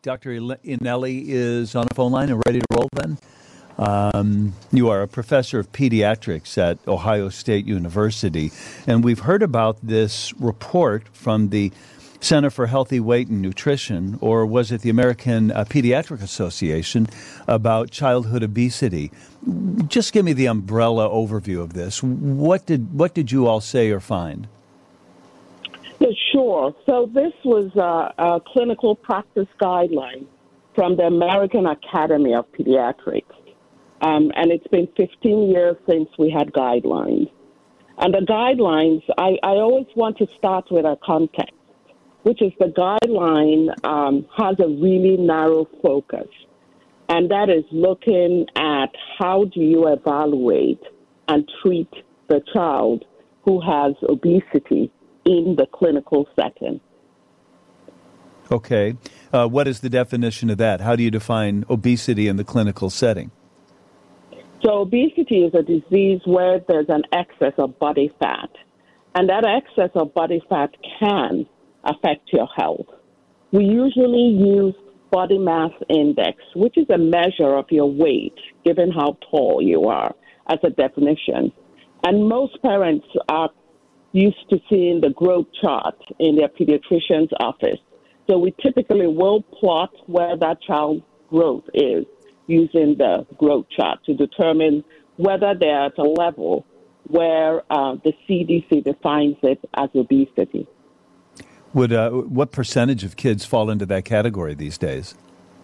Dr. Inelli is on the phone line and ready to roll then. You are a professor of pediatrics at Ohio State University, and we've heard about this report from the Center for Healthy Weight and Nutrition, or was it the American Pediatric Association, about childhood obesity. Just give me the umbrella overview of this. What did you all say or find? Yeah, sure. So this was a clinical practice guideline from the American Academy of Pediatrics. And it's been 15 years since we had guidelines. And the guidelines, I always want to start with a context, which is the guideline has a really narrow focus. And that is looking at how do you evaluate and treat the child who has obesity in the clinical setting. Okay. What is the definition of that? How do you define obesity in the clinical setting? So obesity is a disease where there's an excess of body fat, and that excess of body fat can affect your health. We usually use body mass index, which is a measure of your weight, given how tall you are, as a definition. And most parents are used to seeing the growth chart in their pediatrician's office. So we typically will plot where that child's growth is using the growth chart to determine whether they're at a level where the CDC defines it as obesity. What percentage of kids fall into that category these days?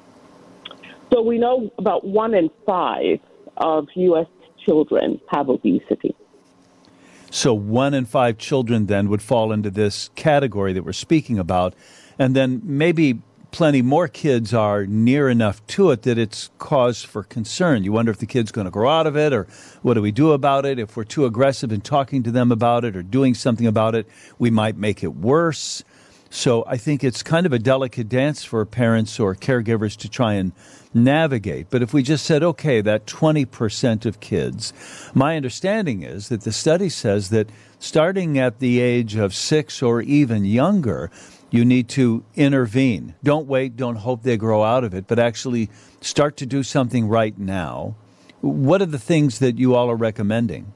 So we know about 1 in 5 of U.S. children have obesity. So 1 in 5 children then would fall into this category that we're speaking about, and then maybe plenty more kids are near enough to it that it's cause for concern. You wonder if the kid's going to grow out of it, or what do we do about it? If we're too aggressive in talking to them about it or doing something about it, we might make it worse. So I think it's kind of a delicate dance for parents or caregivers to try and navigate. But if we just said, okay, that 20% of kids, my understanding is that the study says that starting at the age of 6 or even younger, you need to intervene. Don't wait, don't hope they grow out of it, but actually start to do something right now. What are the things that you all are recommending?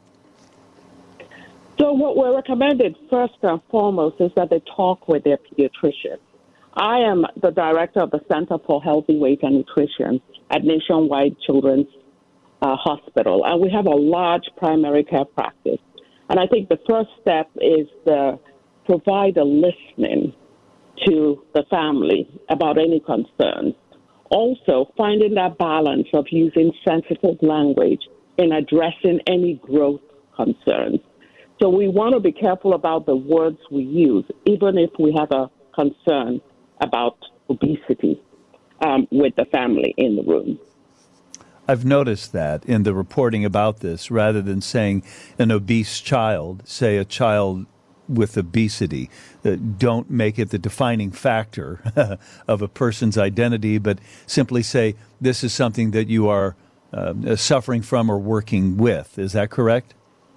So what we're recommending first and foremost is that they talk with their pediatrician. I am the director of the Center for Healthy Weight and Nutrition at Nationwide Children's Hospital, and we have a large primary care practice. And I think the first step is to provide a listening to the family about any concerns. Also, finding that balance of using sensitive language in addressing any growth concerns. So we want to be careful about the words we use, even if we have a concern about obesity with the family in the room. I've noticed that in the reporting about this, rather than saying an obese child, say a child with obesity. Don't make it the defining factor of a person's identity, but simply say this is something that you are suffering from or working with. Is that correct?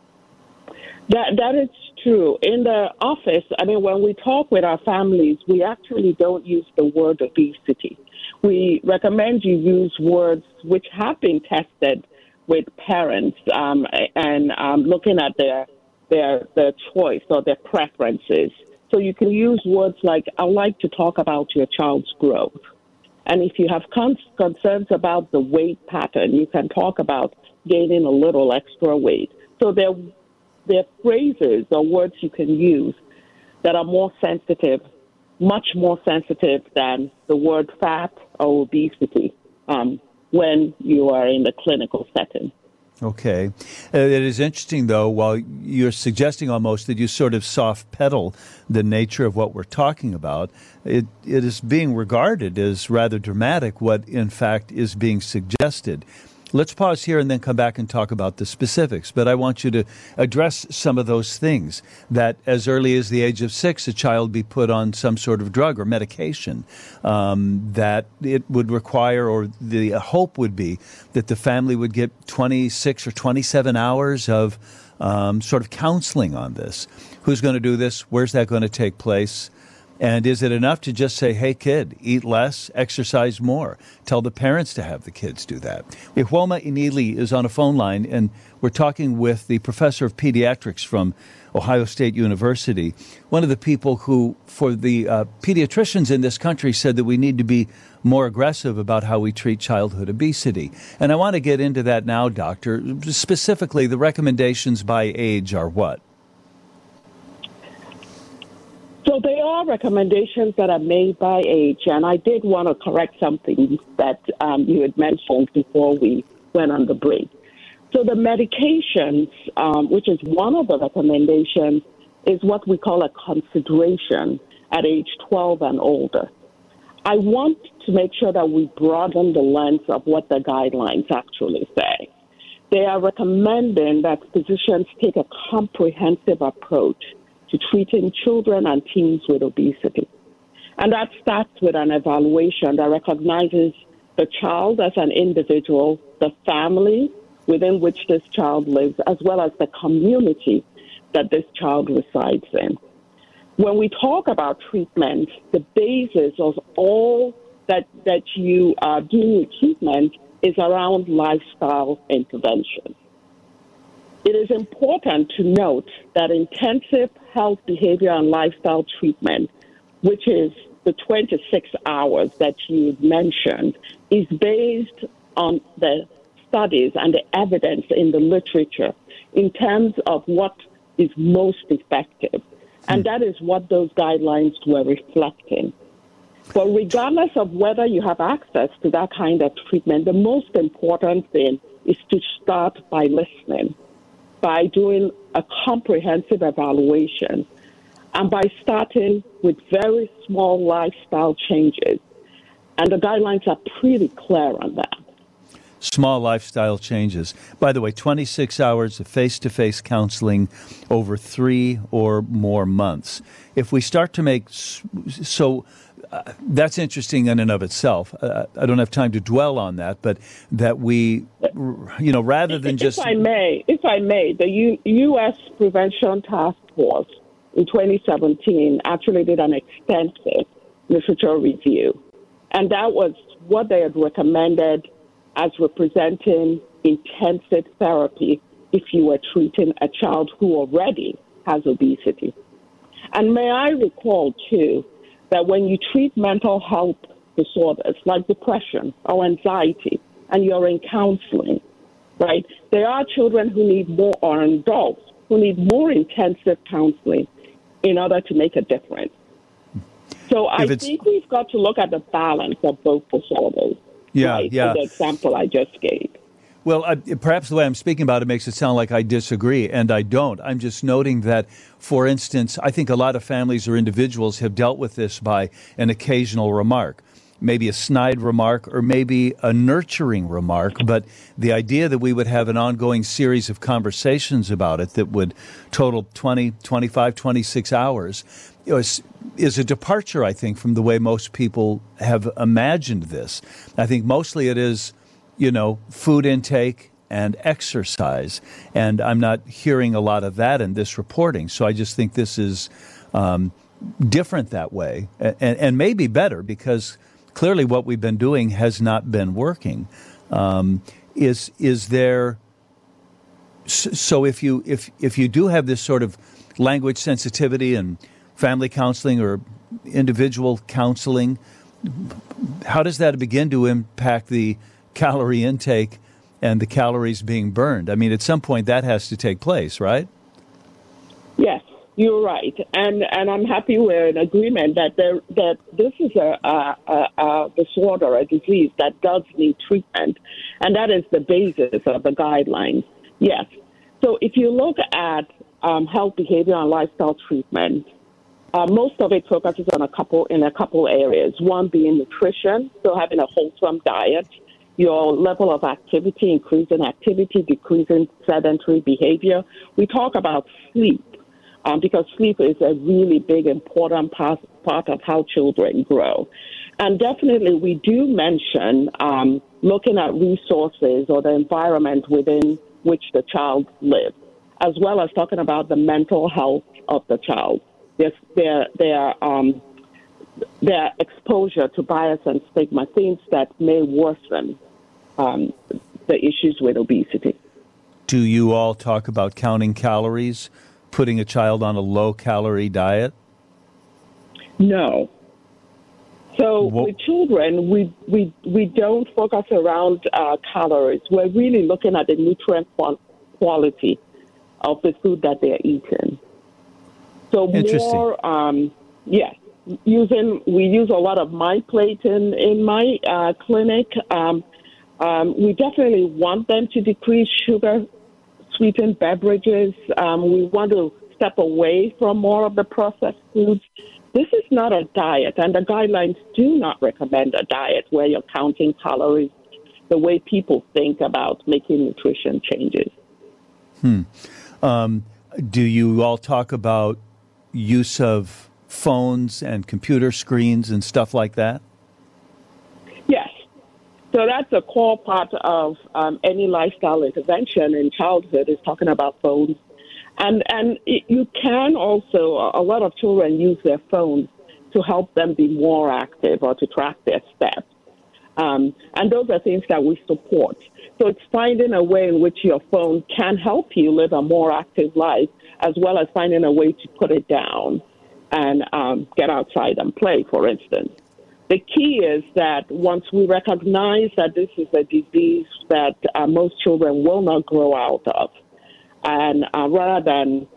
That is true. In the office, when we talk with our families, we actually don't use the word obesity. We recommend you use words which have been tested with parents and looking at their choice or their preferences. So you can use words like, I'd like to talk about your child's growth. And if you have concerns about the weight pattern, you can talk about gaining a little extra weight. So there are phrases or words you can use that are more sensitive, much more sensitive than the word fat or obesity when you are in the clinical setting. Okay. It is interesting, though, while you're suggesting almost that you sort of soft pedal the nature of what we're talking about, it is being regarded as rather dramatic what, in fact, is being suggested. Let's pause here and then come back and talk about the specifics. But I want you to address some of those things, that as early as the age of 6, a child be put on some sort of drug or medication, that it would require, or the hope would be, that the family would get 26 or 27 hours of sort of counseling on this. Who's going to do this? Where's that going to take place? And is it enough to just say, hey, kid, eat less, exercise more? Tell the parents to have the kids do that. Ihuoma Inili is on a phone line, and we're talking with the professor of pediatrics from Ohio State University, one of the people who, for the pediatricians in this country, said that we need to be more aggressive about how we treat childhood obesity. And I want to get into that now, doctor. Specifically, the recommendations by age are what? So there are recommendations that are made by age, and I did want to correct something that you had mentioned before we went on the break. So the medications, which is one of the recommendations, is what we call a consideration at age 12 and older. I want to make sure that we broaden the lens of what the guidelines actually say. They are recommending that physicians take a comprehensive approach to treating children and teens with obesity. And that starts with an evaluation that recognizes the child as an individual, the family within which this child lives, as well as the community that this child resides in. When we talk about treatment, the basis of all that you do with treatment is around lifestyle intervention. It is important to note that intensive health, behavior, and lifestyle treatment, which is the 26 hours that you mentioned, is based on the studies and the evidence in the literature in terms of what is most effective. And that is what those guidelines were reflecting. But regardless of whether you have access to that kind of treatment, the most important thing is to start by listening, by doing a comprehensive evaluation, and by starting with very small lifestyle changes. And the guidelines are pretty clear on that. Small lifestyle changes. By the way, 26 hours of face-to-face counseling over 3 or more months. If we start to make that's interesting in and of itself. I don't have time to dwell on that, but that we, rather than just... If I may, the U.S. Prevention Task Force in 2017 actually did an extensive literature review. And that was what they had recommended as representing intensive therapy if you were treating a child who already has obesity. And may I recall, too, that when you treat mental health disorders like depression or anxiety and you're in counseling, right, there are children who need more, or adults who need more intensive counseling in order to make a difference. So I think we've got to look at the balance of both disorders. Yeah. The example I just gave. Well, perhaps the way I'm speaking about it makes it sound like I disagree, and I don't. I'm just noting that, for instance, I think a lot of families or individuals have dealt with this by an occasional remark, maybe a snide remark or maybe a nurturing remark, but the idea that we would have an ongoing series of conversations about it that would total 20, 25, 26 hours is a departure, I think, from the way most people have imagined this. I think mostly it is, food intake and exercise, and I'm not hearing a lot of that in this reporting. So I just think this is different that way, and maybe better, because clearly what we've been doing has not been working. Is there? So if you do have this sort of language sensitivity and family counseling or individual counseling, how does that begin to impact the calorie intake and the calories being burned? I mean, at some point that has to take place, right? Yes, you're right. And I'm happy we're in agreement that this is a disorder, a disease that does need treatment. And that is the basis of the guidelines. Yes. So if you look at health, behavior, and lifestyle treatment, most of it focuses on a couple areas. One being nutrition, so having a wholesome diet, your level of activity, increasing activity, decreasing sedentary behavior. We talk about sleep because sleep is a really big, important part of how children grow. And definitely we do mention looking at resources or the environment within which the child lives, as well as talking about the mental health of the child. There are their exposure to bias and stigma, things that may worsen the issues with obesity. Do you all talk about counting calories, putting a child on a low-calorie diet? No. So with children, we don't focus around calories. We're really looking at the nutrient quality of the food that they're eating. So more, yes. We use a lot of MyPlate in my clinic. We definitely want them to decrease sugar-sweetened beverages. We want to step away from more of the processed foods. This is not a diet, and the guidelines do not recommend a diet where you're counting calories the way people think about making nutrition changes. Do you all talk about use of phones and computer screens and stuff like that? Yes. So that's a core part of any lifestyle intervention in childhood is talking about phones. And you can also, a lot of children use their phones to help them be more active or to track their steps. And those are things that we support. So it's finding a way in which your phone can help you live a more active life, as well as finding a way to put it down and get outside and play, for instance. The key is that once we recognize that this is a disease that most children will not grow out of, and rather than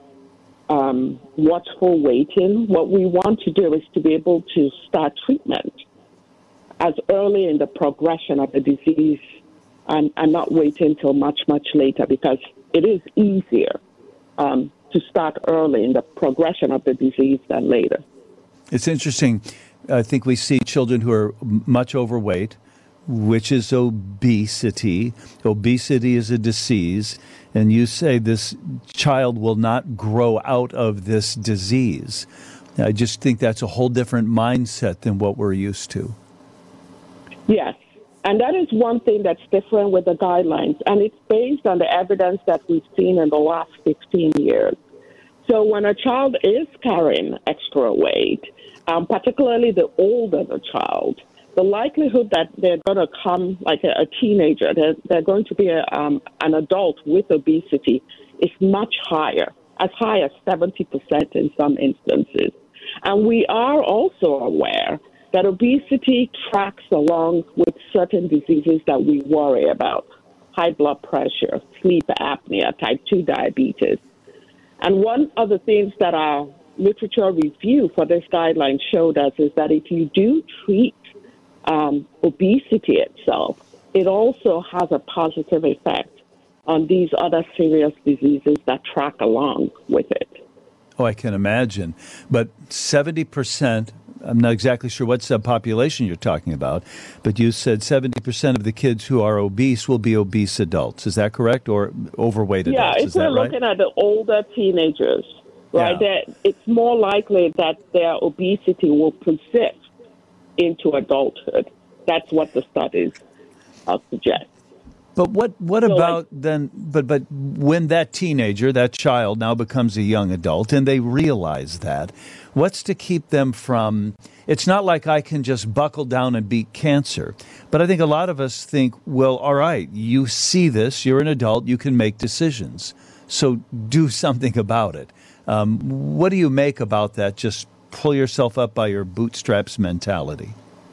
watchful waiting, what we want to do is to be able to start treatment as early in the progression of the disease and not wait until much, much later, because it is easier to start early in the progression of the disease than later. It's interesting. I think we see children who are much overweight, which is obesity. Obesity is a disease. And you say this child will not grow out of this disease. I just think that's a whole different mindset than what we're used to. Yes. And that is one thing that's different with the guidelines. And it's based on the evidence that we've seen in the last 15 years. So when a child is carrying extra weight, particularly the older the child, the likelihood that they're going to come like a teenager, they're going to be an adult with obesity is much higher, as high as 70% in some instances. And we are also aware that obesity tracks along with certain diseases that we worry about: high blood pressure, sleep apnea, type 2 diabetes. And one of the things that our literature review for this guideline showed us is that if you do treat obesity itself, it also has a positive effect on these other serious diseases that track along with it. Oh, I can imagine. But 70%, I'm not exactly sure what subpopulation you're talking about, but you said 70% of the kids who are obese will be obese adults. Is that correct? Or overweight adults? Yeah, if we're looking at the older teenagers, right, it's more likely that their obesity will persist into adulthood. That's what the studies suggest. But what about then? But when that teenager, that child, now becomes a young adult, and they realize that, what's to keep them from? It's not like I can just buckle down and beat cancer. But I think a lot of us think, well, all right, you see this, you're an adult, you can make decisions, so do something about it. What do you make about that? Just pull yourself up by your bootstraps mentality.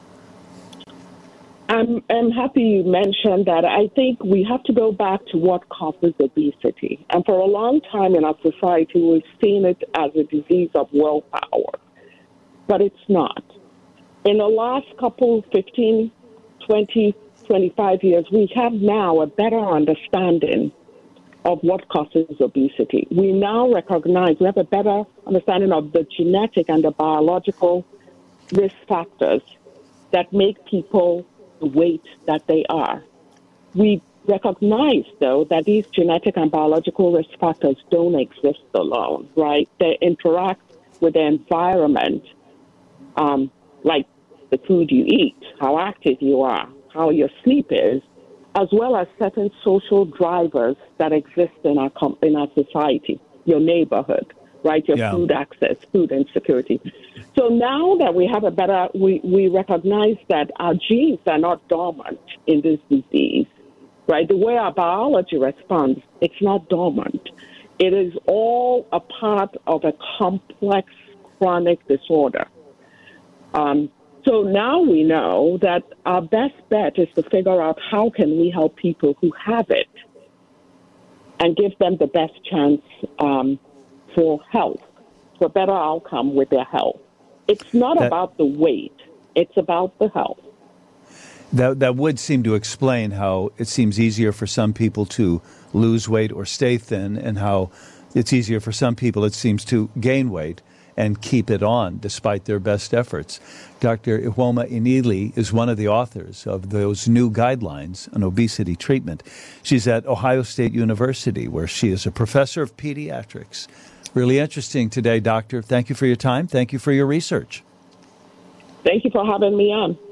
I'm happy you mentioned that. I think we have to go back to what causes obesity. And for a long time in our society, we've seen it as a disease of willpower. But it's not. In the last couple, 15, 20, 25 years, we have now a better understanding of what causes obesity. We now recognize, we have a better understanding of the genetic and the biological risk factors that make people the weight that they are. We recognize, though, that these genetic and biological risk factors don't exist alone, right? They interact with the environment, like the food you eat, how active you are, how your sleep is, as well as certain social drivers that exist in our society, your neighborhood, right? Your food access, food insecurity. So now that we have a better, we recognize that our genes are not dormant in this disease, right? The way our biology responds, it's not dormant. It is all a part of a complex chronic disorder. So now we know that our best bet is to figure out how can we help people who have it and give them the best chance for health, for better outcome with their health. It's not about the weight. It's about the health. That would seem to explain how it seems easier for some people to lose weight or stay thin, and how it's easier for some people, it seems, to gain weight and keep it on despite their best efforts. Dr. Ihuoma Enili is one of the authors of those new guidelines on obesity treatment. She's at Ohio State University, where she is a professor of pediatrics. Really interesting today, Doctor. Thank you for your time. Thank you for your research. Thank you for having me on.